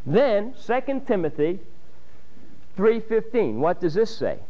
Then, 2 Timothy 3:15. What does this say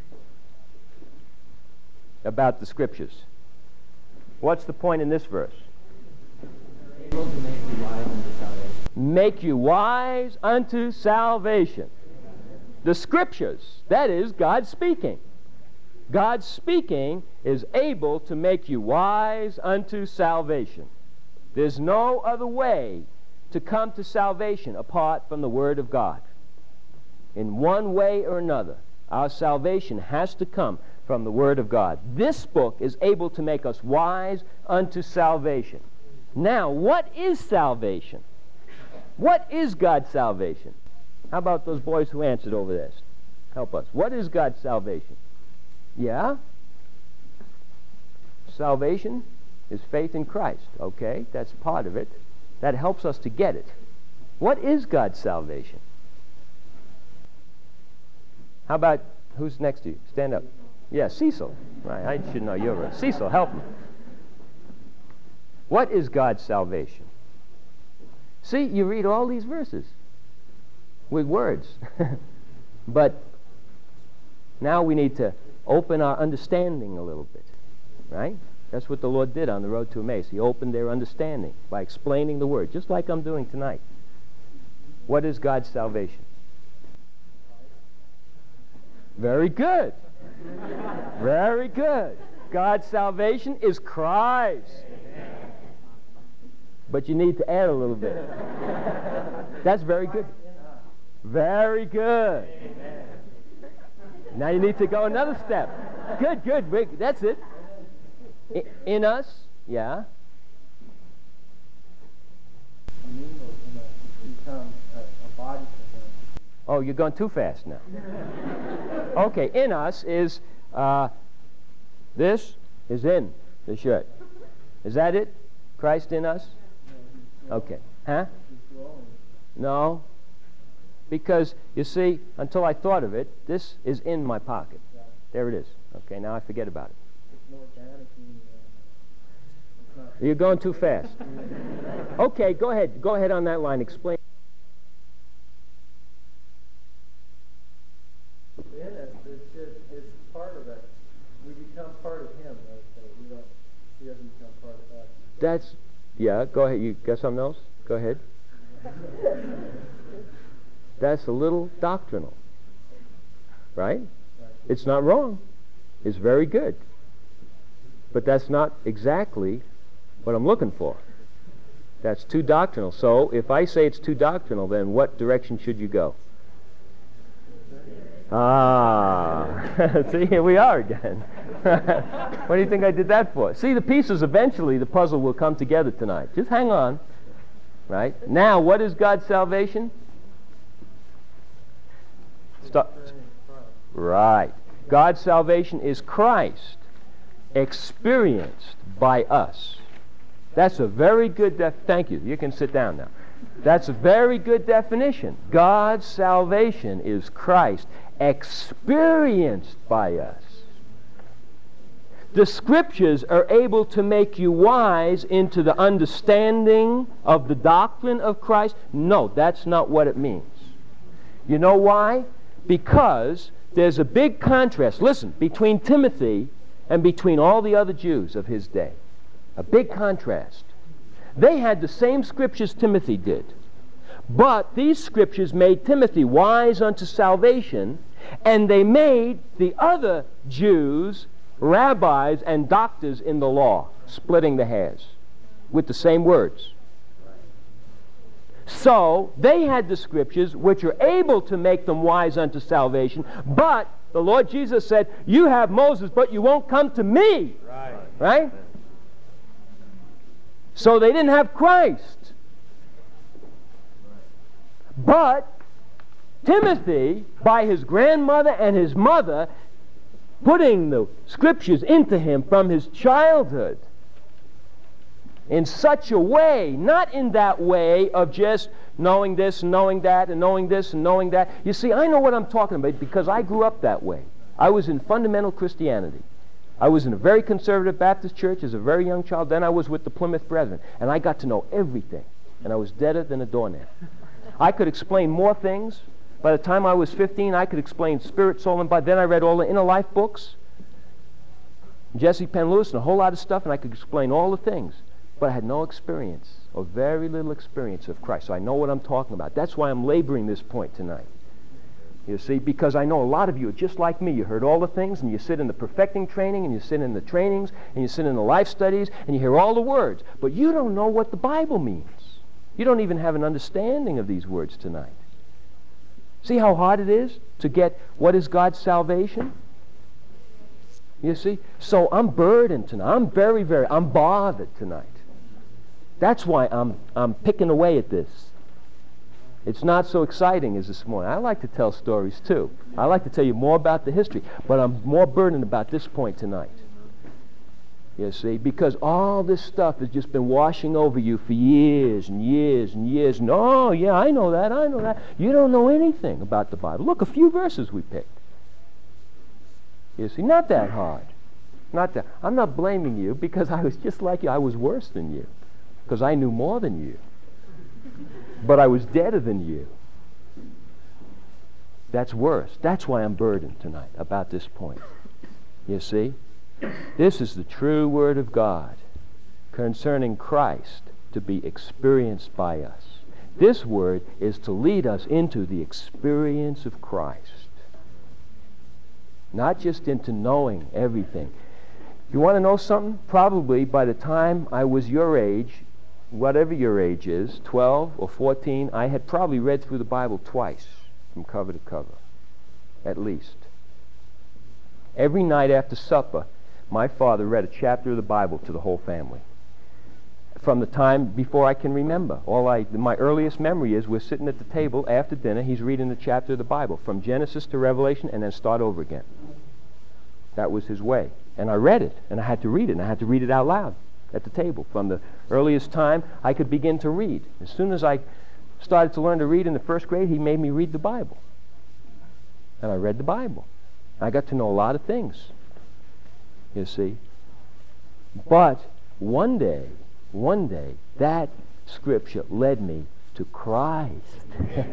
about the Scriptures? What's the point in this verse? Able to make you wise unto salvation. Make you wise unto salvation. The Scriptures, that is God speaking. God speaking is able to make you wise unto salvation. There's no other way to come to salvation apart from the Word of God. In one way or another, our salvation has to come from the Word of God. This book is able to make us wise unto salvation. Now, what is salvation? What is God's salvation? How about those boys who answered over this? Help us. What is God's salvation? Yeah? Salvation is faith in Christ. Okay, that's part of it. That helps us to get it. What is God's salvation? How about, who's next to you? Stand up. Yeah, Cecil. Right, I should know you're right. Cecil, help me. What is God's salvation? See, you read all these verses with words. But now we need to open our understanding a little bit, right? That's what the Lord did on the road to Emmaus. He opened their understanding by explaining the Word, just like I'm doing tonight. What is God's salvation? Very good. Very good. God's salvation is Christ. But you need to add a little bit. That's very good. Very good. Now you need to go another step. Good, good. That's it. In us, yeah. Become a body for him. Oh, you're going too fast now. Okay, in us is, this is in the shirt. Is that it? Christ in us? Okay. Huh? No. Because, you see, until I thought of it, this is in my pocket. There it is. Okay, now I forget about it. You're going too fast. Okay, go ahead. Go ahead on that line. Explain. It's part of it. We become part of him. He doesn't become part of us. That's, yeah, go ahead. You got something else? Go ahead. That's a little doctrinal. Right? It's not wrong. It's very good. But that's not exactly what I'm looking for. That's too doctrinal. So if I say it's too doctrinal, then what direction should you go? See, here we are again. What do you think I did that for? See, the pieces, eventually the puzzle will come together tonight. Just hang on. Right? Now, what is God's salvation? Right. God's salvation is Christ experienced by us. That's a very good thank you. You can sit down now. That's a very good definition. God's salvation is Christ experienced by us. The Scriptures are able to make you wise into the understanding of the doctrine of Christ. No, that's not what it means. You know why? Because there's a big contrast, listen, between Timothy and between all the other Jews of his day. A big contrast. They had the same Scriptures Timothy did. But these Scriptures made Timothy wise unto salvation, and they made the other Jews rabbis and doctors in the law, splitting the hairs with the same words. So they had the Scriptures which are able to make them wise unto salvation, but the Lord Jesus said, you have Moses, but you won't come to me. Right? So they didn't have Christ. But Timothy, by his grandmother and his mother, putting the Scriptures into him from his childhood in such a way, not in that way of just knowing this and knowing that and knowing this and knowing that. You see, I know what I'm talking about because I grew up that way. I was in fundamental Christianity. I was in a very conservative Baptist church as a very young child. Then I was with the Plymouth Brethren, and I got to know everything, and I was deader than a doornail. I could explain more things. By the time I was 15, I could explain spirit, soul, and body. Then I read all the inner life books, Jesse Penn Lewis, and a whole lot of stuff, and I could explain all the things. But I had no experience, or very little experience of Christ. So I know what I'm talking about. That's why I'm laboring this point tonight. You see, because I know a lot of you are just like me. You heard all the things, and you sit in the perfecting training, and you sit in the trainings, and you sit in the life studies, and you hear all the words. But you don't know what the Bible means. You don't even have an understanding of these words tonight. See how hard it is to get what is God's salvation? You see? So I'm burdened tonight. I'm bothered tonight. That's why I'm picking away at this. It's not so exciting as this morning. I like to tell stories too. I like to tell you more about the history, but I'm more burdened about this point tonight. You see, because all this stuff has just been washing over you for years and years and years. And oh, yeah, I know that. You don't know anything about the Bible. Look, a few verses we picked. You see, not that hard. Not that. I'm not blaming you because I was just like you. I was worse than you because I knew more than you. But I was deader than you. That's worse. That's why I'm burdened tonight about this point. You see? This is the true Word of God concerning Christ to be experienced by us. This Word is to lead us into the experience of Christ. Not just into knowing everything. You want to know something? Probably by the time I was your age, whatever your age is, 12 or 14, I had probably read through the Bible twice from cover to cover, at least. Every night after supper, my father read a chapter of the Bible to the whole family. From the time before I can remember. My earliest memory is we're sitting at the table after dinner, he's reading the chapter of the Bible, from Genesis to Revelation, and then start over again. That was his way. And I read it, and I had to read it, and I had to read it out loud at the table. From the earliest time, I could begin to read. As soon as I started to learn to read in the first grade, he made me read the Bible. And I read the Bible. I got to know a lot of things. You see. But one day, that scripture led me to Christ.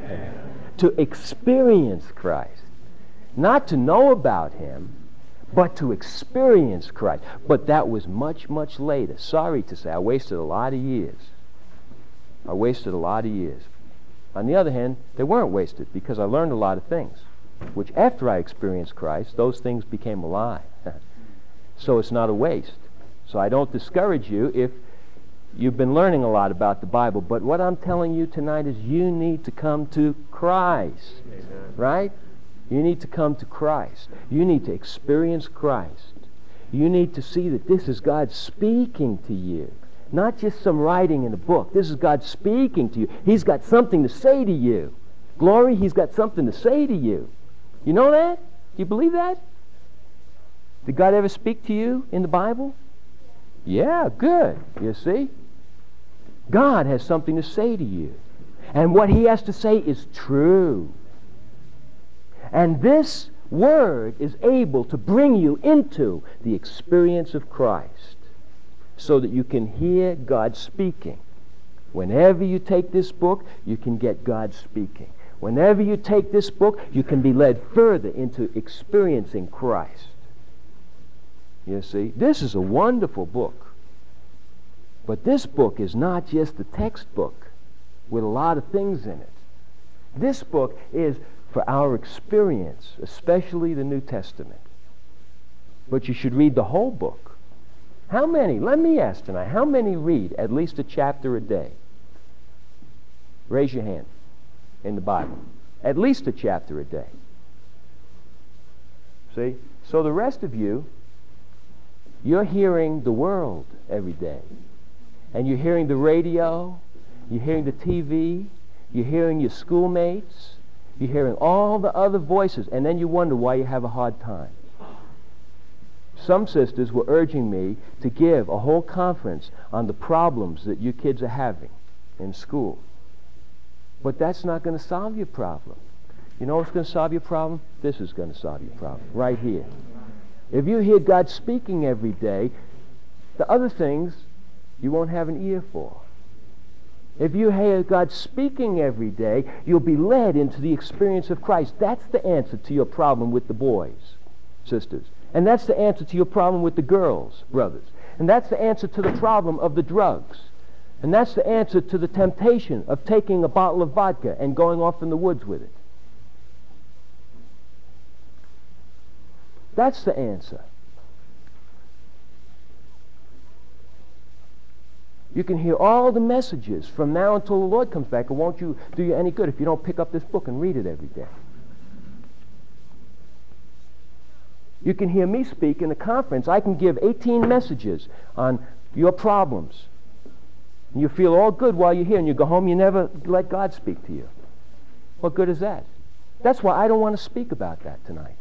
To experience Christ. Not to know about Him, but to experience Christ. But that was much, much later. Sorry to say, I wasted a lot of years. On the other hand, they weren't wasted because I learned a lot of things, which after I experienced Christ, those things became alive. So it's not a waste. So I don't discourage you if you've been learning a lot about the Bible. But what I'm telling you tonight is you need to come to Christ. Amen. Right? You need to come to Christ. You need to experience Christ. You need to see that this is God speaking to you. Not just some writing in a book. This is God speaking to you. He's got something to say to you. Glory, He's got something to say to you. You know that? Do you believe that? Did God ever speak to you in the Bible? Yeah, good. You see? God has something to say to you. And what He has to say is true. And this Word is able to bring you into the experience of Christ so that you can hear God speaking. Whenever you take this book, you can get God speaking. Whenever you take this book, you can be led further into experiencing Christ. You see, this is a wonderful book. But this book is not just a textbook with a lot of things in it. This book is for our experience, especially the New Testament. But you should read the whole book. How many, let me ask tonight, how many read at least a chapter a day? Raise your hand in the Bible. At least a chapter a day. See? So the rest of you, you're hearing the world every day. And you're hearing the radio, you're hearing the TV, you're hearing your schoolmates, you're hearing all the other voices, and then you wonder why you have a hard time. Some sisters were urging me to give a whole conference on the problems that you kids are having in school. But that's not going to solve your problem. You know what's going to solve your problem? This is going to solve your problem, right here. If you hear God speaking every day, the other things you won't have an ear for. If you hear God speaking every day, you'll be led into the experience of Christ. That's the answer to your problem with the boys, sisters. And that's the answer to your problem with the girls, brothers. And that's the answer to the problem of the drugs. And that's the answer to the temptation of taking a bottle of vodka and going off in the woods with it. That's the answer. You can hear all the messages from now until the Lord comes back. It won't do you any good if you don't pick up this book and read it every day. You can hear me speak in a conference. I can give 18 messages on your problems. And you feel all good while you're here, and you go home, you never let God speak to you. What good is that? That's why I don't want to speak about that tonight.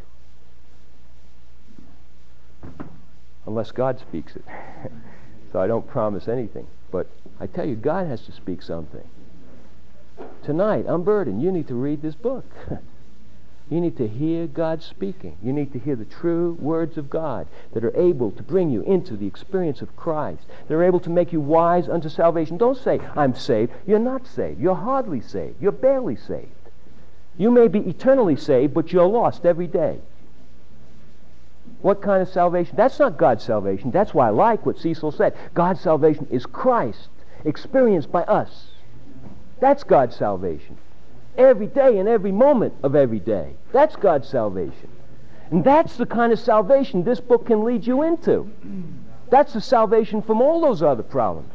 Unless God speaks it. So I don't promise anything. But I tell you, God has to speak something. Tonight, I'm burdened. You need to read this book. You need to hear God speaking. You need to hear the true words of God that are able to bring you into the experience of Christ. They're able to make you wise unto salvation. Don't say, I'm saved. You're not saved. You're hardly saved. You're barely saved. You may be eternally saved, but you're lost every day. What kind of salvation? That's not God's salvation. That's why I like what Cecil said. God's salvation is Christ, experienced by us. That's God's salvation. Every day and every moment of every day. That's God's salvation. And that's the kind of salvation this book can lead you into. That's the salvation from all those other problems.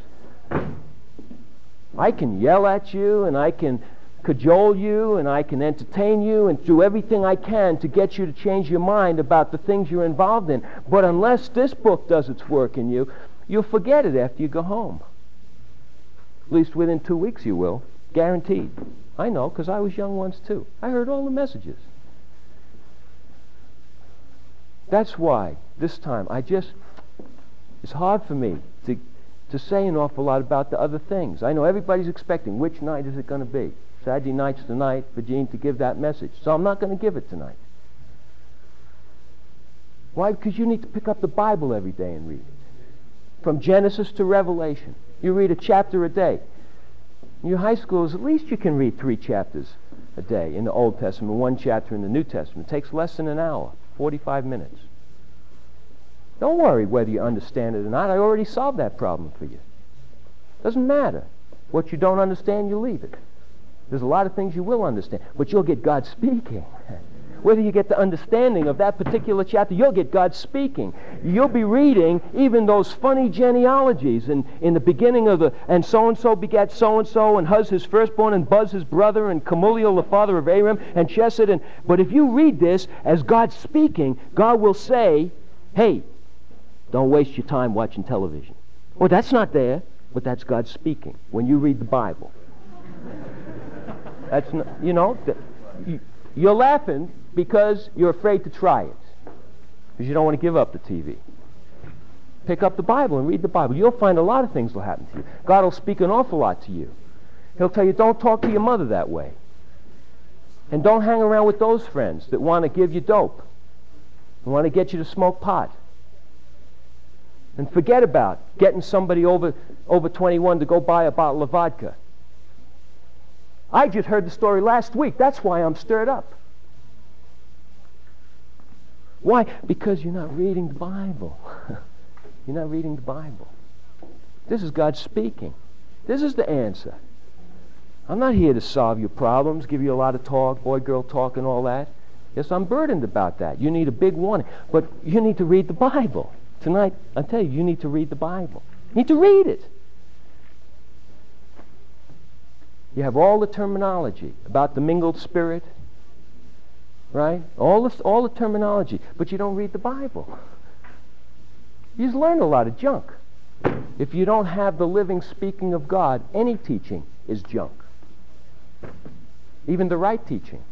I can yell at you, and I can cajole you, and I can entertain you, and do everything I can to get you to change your mind about the things you're involved in. But unless this book does its work in you, you'll forget it after you go home. At least within 2 weeks you will. Guaranteed. I know, because I was young once too. I heard all the messages. That's why, this time, it's hard for me to say an awful lot about the other things. I know everybody's expecting, which night is it going to be? Saturday night's the night for Gene to give that message. So I'm not going to give it tonight. Why? Because you need to pick up the Bible every day and read it. From Genesis to Revelation. You read a chapter a day. In your high schools, at least you can read 3 chapters a day in the Old Testament, 1 chapter in the New Testament. It takes less than an hour, 45 minutes. Don't worry whether you understand it or not. I already solved that problem for you. Doesn't matter. What you don't understand, you leave it. There's a lot of things you will understand, but you'll get God speaking. Whether you get the understanding of that particular chapter, you'll get God speaking. You'll be reading even those funny genealogies in the beginning of and so-and-so begat so-and-so, and Huz his firstborn, and Buz his brother, and Kemuliel the father of Aram, and Chesed. But if you read this as God speaking, God will say, hey, don't waste your time watching television. Well, that's not there, but that's God speaking when you read the Bible. That's not, you're laughing because you're afraid to try it, because you don't want to give up the TV. Pick up the Bible and read the Bible. You'll find a lot of things will happen to you. God will speak an awful lot to you. He'll tell you, don't talk to your mother that way. And don't hang around with those friends that want to give you dope and want to get you to smoke pot. And forget about getting somebody over 21 to go buy a bottle of vodka. I just heard the story last week. That's why I'm stirred up. Why? Because you're not reading the Bible. You're not reading the Bible. This is God speaking. This is the answer. I'm not here to solve your problems, give you a lot of talk, boy-girl talk and all that. Yes, I'm burdened about that. You need a big warning. But you need to read the Bible. Tonight, I tell you, you need to read the Bible. You need to read it. You have all the terminology about the mingled spirit, right? All the terminology, but you don't read the Bible. You just learn a lot of junk. If you don't have the living speaking of God, any teaching is junk. Even the right teaching.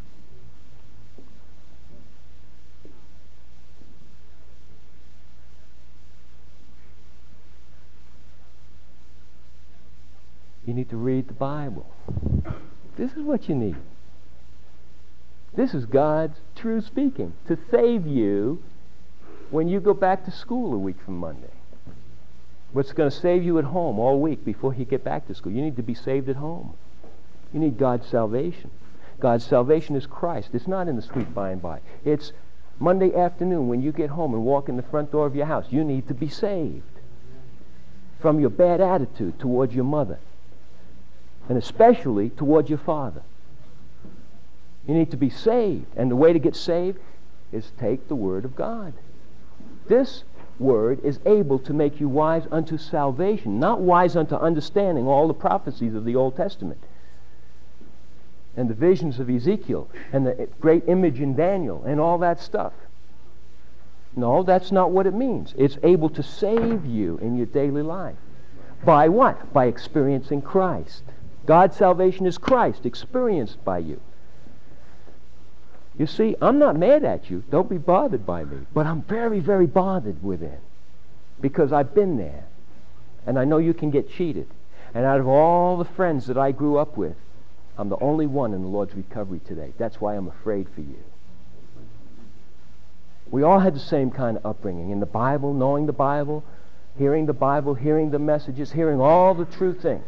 You need to read the Bible. This is what you need. This is God's true speaking to save you when you go back to school a week from Monday. What's going to save you at home all week before you get back to school? You need to be saved at home. You need God's salvation. God's salvation is Christ. It's not in the sweet by and by. It's Monday afternoon when you get home and walk in the front door of your house. You need to be saved from your bad attitude towards your mother, and especially towards your father. You need to be saved. And the way to get saved is take the Word of God. This Word is able to make you wise unto salvation, not wise unto understanding all the prophecies of the Old Testament and the visions of Ezekiel and the great image in Daniel and all that stuff. No, that's not what it means. It's able to save you in your daily life. By what? By experiencing Christ. God's salvation is Christ, experienced by you. You see, I'm not mad at you. Don't be bothered by me. But I'm very, very bothered within. Because I've been there. And I know you can get cheated. And out of all the friends that I grew up with, I'm the only one in the Lord's recovery today. That's why I'm afraid for you. We all had the same kind of upbringing. In the Bible, knowing the Bible, hearing the messages, hearing all the true things.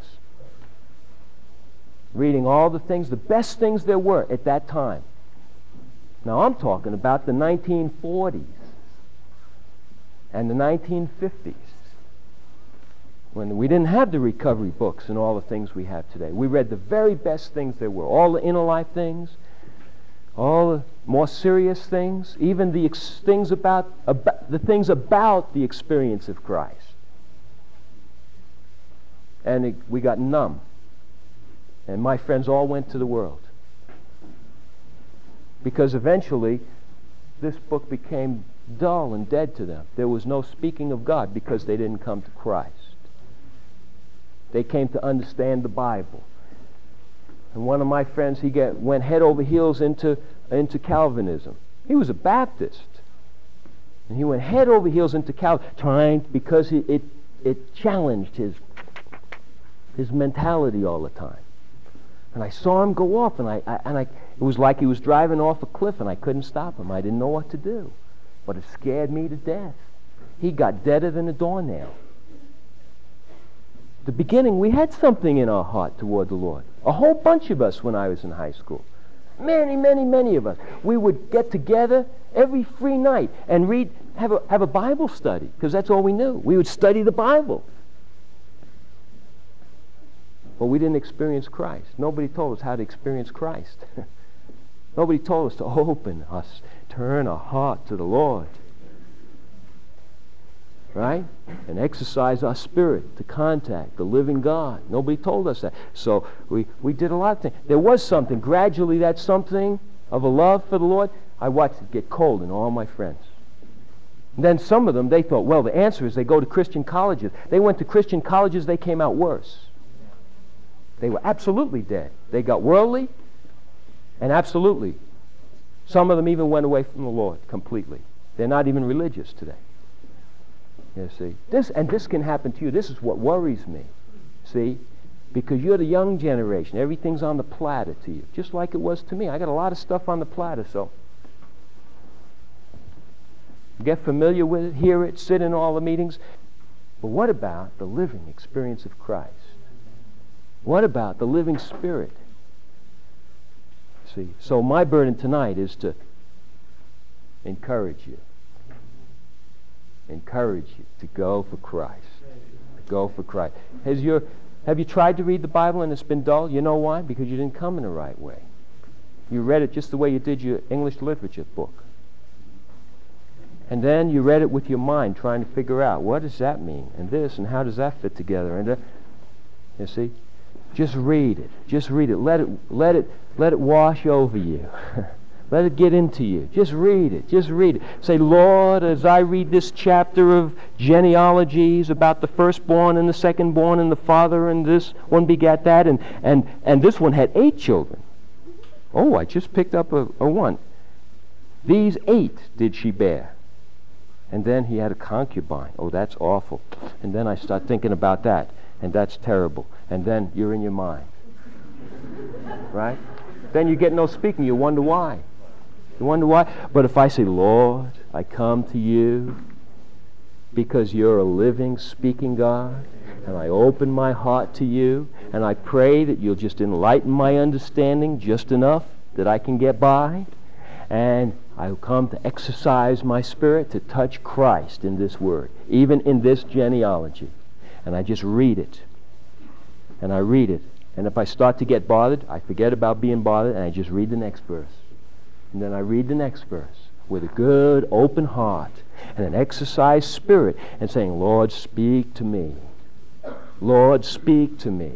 Reading all the things, the best things there were at that time. Now I'm talking about the 1940s and the 1950s, when we didn't have the recovery books and all the things we have today. We read the very best things there were, all the inner life things, all the more serious things, even the things about the experience of Christ. And we got numb. And my friends all went to the world. Because eventually, this book became dull and dead to them. There was no speaking of God because they didn't come to Christ. They came to understand the Bible. And one of my friends, went head over heels into Calvinism. He was a Baptist. And he went head over heels into Calvinism because it challenged his mentality all the time. And I saw him go off, and it was like he was driving off a cliff, and I couldn't stop him. I didn't know what to do. But it scared me to death. He got deader than a doornail. At the beginning, we had something in our heart toward the Lord. A whole bunch of us when I was in high school. Many, many, many of us. We would get together every free night and have a Bible study, because that's all we knew. We would study the Bible. But we didn't experience Christ. Nobody told us how to experience Christ. Nobody told us to open us, turn our heart to the Lord. Right? And exercise our spirit to contact the living God. Nobody told us that. So we did a lot of things. There was something. Gradually, that something of a love for the Lord, I watched it get cold in all my friends. And then some of them, they thought, well, the answer is they go to Christian colleges. They went to Christian colleges, they came out worse. They were absolutely dead. They got worldly, and absolutely. Some of them even went away from the Lord completely. They're not even religious today. You see, this can happen to you. This is what worries me. See, because you're the young generation. Everything's on the platter to you, just like it was to me. I got a lot of stuff on the platter, so get familiar with it, hear it, sit in all the meetings. But what about the living experience of Christ? What about the living Spirit? See, so my burden tonight is to encourage you. Encourage you to go for Christ. To go for Christ. Have you tried to read the Bible and it's been dull? You know why? Because you didn't come in the right way. You read it just the way you did your English literature book. And then you read it with your mind, trying to figure out, what does that mean? And this, and how does that fit together? And you see? Just read it. Just read it. Let it wash over you. Let it get into you. Just read it. Just read it. Say, Lord, as I read this chapter of genealogies about the firstborn and the secondborn and the father and this one begat that and this one had 8 children. Oh, I just picked up a one. These 8 did she bear. And then he had a concubine. Oh, that's awful. And then I start thinking about that. And that's terrible. And then you're in your mind. Right? Then you get no speaking. You wonder why. You wonder why. But if I say, Lord, I come to you because you're a living, speaking God. And I open my heart to you, and I pray that you'll just enlighten my understanding just enough that I can get by. And I'll come to exercise my spirit to touch Christ in this word, even in this genealogy. And I just read it. And I read it. And if I start to get bothered, I forget about being bothered, and I just read the next verse. And then I read the next verse with a good, open heart and an exercised spirit, and saying, Lord, speak to me. Lord, speak to me.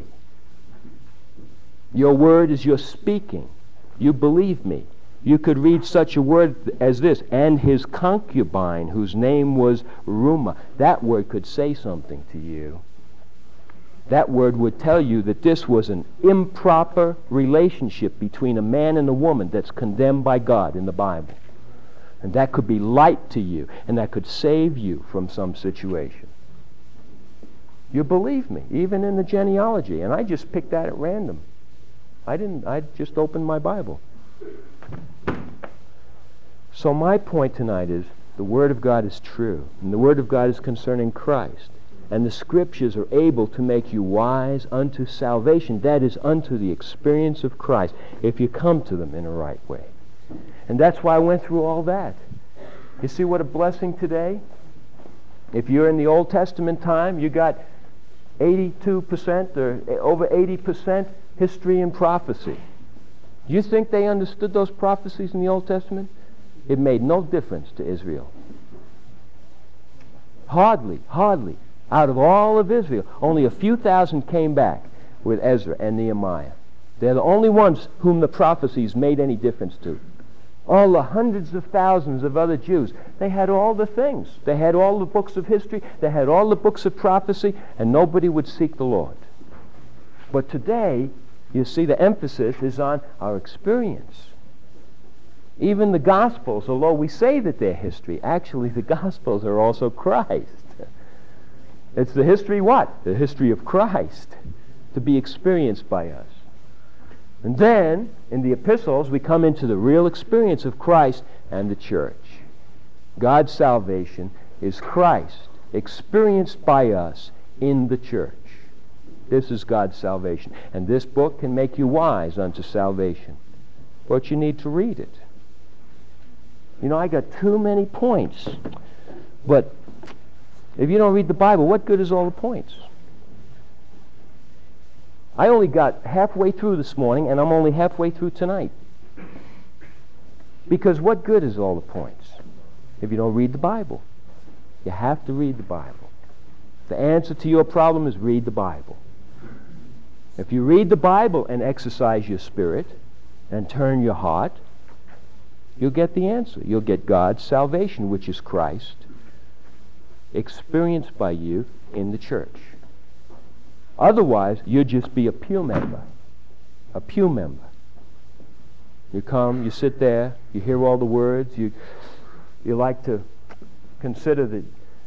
Your word is your speaking. You believe me. You could read such a word as this, and his concubine, whose name was Reumah. That word could say something to you. That word would tell you that this was an improper relationship between a man and a woman that's condemned by God in the Bible. And that could be light to you, and that could save you from some situation. You believe me, even in the genealogy. And I just picked that at random. I just opened my Bible. So my point tonight is the Word of God is true, and the Word of God is concerning Christ. And the Scriptures are able to make you wise unto salvation, that is, unto the experience of Christ, if you come to them in a right way. And that's why I went through all that. You see what a blessing today? If you're in the Old Testament time, you got 82% or over 80% history and prophecy. Do you think they understood those prophecies in the Old Testament? It made no difference to Israel. Hardly. Out of all of Israel, only a few thousand came back with Ezra and Nehemiah. They're the only ones whom the prophecies made any difference to. All the hundreds of thousands of other Jews, they had all the things. They had all the books of history. They had all the books of prophecy, and nobody would seek the Lord. But today, you see, the emphasis is on our experience. Even the Gospels, although we say that they're history, actually the Gospels are also Christ. It's the history what? The history of Christ to be experienced by us. And then, in the epistles, we come into the real experience of Christ and the church. God's salvation is Christ experienced by us in the church. This is God's salvation. And this book can make you wise unto salvation. But you need to read it. You know, I got too many points. But if you don't read the Bible, what good is all the points? I only got halfway through this morning, and I'm only halfway through tonight. Because what good is all the points if you don't read the Bible? You have to read the Bible. The answer to your problem is read the Bible. If you read the Bible and exercise your spirit and turn your heart, you'll get the answer. You'll get God's salvation, which is Christ, experienced by you in the church. Otherwise, you'll just be a pew member. A pew member. You come, you sit there, you hear all the words, you like to consider that,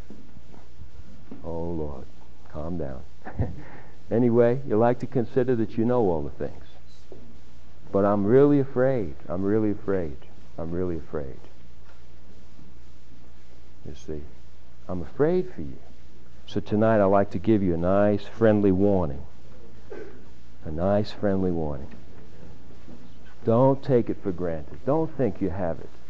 oh Lord, calm down. Anyway, you like to consider that you know all the things. But I'm really afraid. You see, I'm afraid for you. So tonight I'd like to give you a nice friendly warning. A nice friendly warning. Don't take it for granted. Don't think you have it.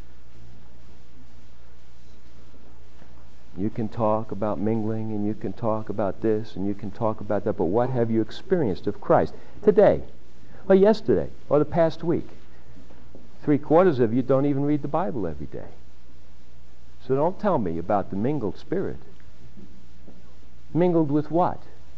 You can talk about mingling, and you can talk about this, and you can talk about that, but what have you experienced of Christ today, or yesterday, or the past week? 3/4 of you don't even read the Bible every day. So don't tell me about the mingled spirit. Mingled with what?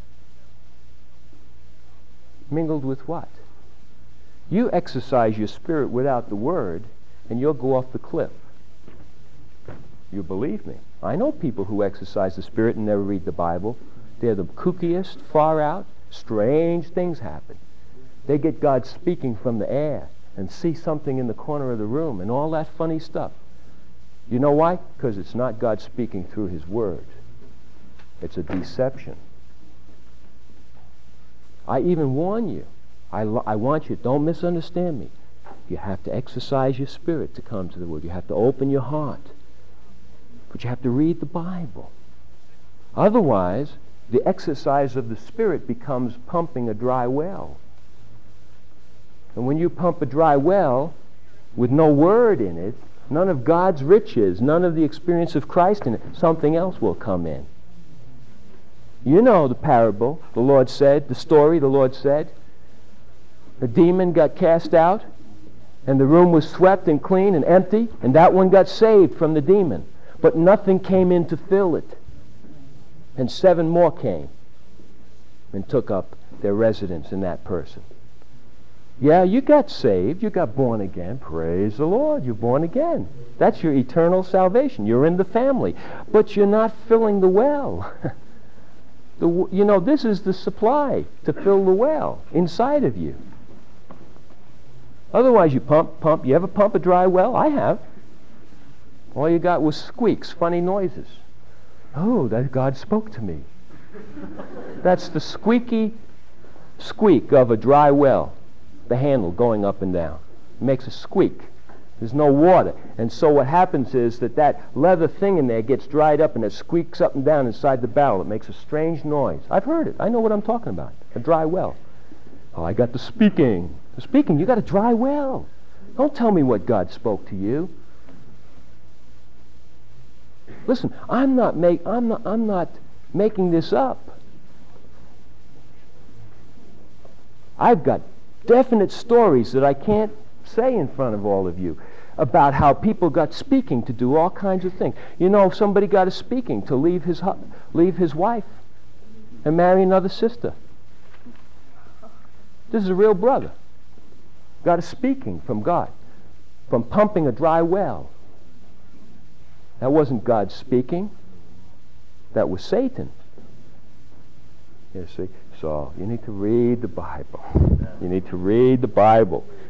Mingled with what? You exercise your spirit without the Word, and you'll go off the cliff. You believe me. I know people who exercise the Spirit and never read the Bible. They're the kookiest, far out, strange things happen. They get God speaking from the air and see something in the corner of the room and all that funny stuff. You know why? Because it's not God speaking through His Word. It's a deception. I even warn you. I want you, don't misunderstand me. You have to exercise your spirit to come to the Word. You have to open your heart. But you have to read the Bible. Otherwise, the exercise of the Spirit becomes pumping a dry well. And when you pump a dry well with no word in it, none of God's riches, none of the experience of Christ in it, something else will come in. You know the parable. The Lord said, the story the Lord said, the demon got cast out, and the room was swept and clean and empty, and that one got saved from the demon. But nothing came in to fill it. And 7 more came and took up their residence in that person. Yeah, you got saved, you got born again. Praise the Lord, you're born again. That's your eternal salvation. You're in the family. But you're not filling the well. This is the supply to fill the well inside of you. Otherwise you pump. You ever pump a dry well? I have. All you got was squeaks, funny noises. Oh, that God spoke to me. That's the squeaky squeak of a dry well. The handle going up and down. It makes a squeak. There's no water. And so what happens is that leather thing in there gets dried up and it squeaks up and down inside the barrel. It makes a strange noise. I've heard it. I know what I'm talking about. A dry well. Oh, I got the speaking. The speaking, you got a dry well. Don't tell me what God spoke to you. Listen, I'm not making this up. I've got definite stories that I can't say in front of all of you about how people got speaking to do all kinds of things. Somebody got a speaking to leave his wife and marry another sister. This is a real brother. Got a speaking from God, from pumping a dry well. That wasn't God speaking. That was Satan. You see? So you need to read the Bible. You need to read the Bible.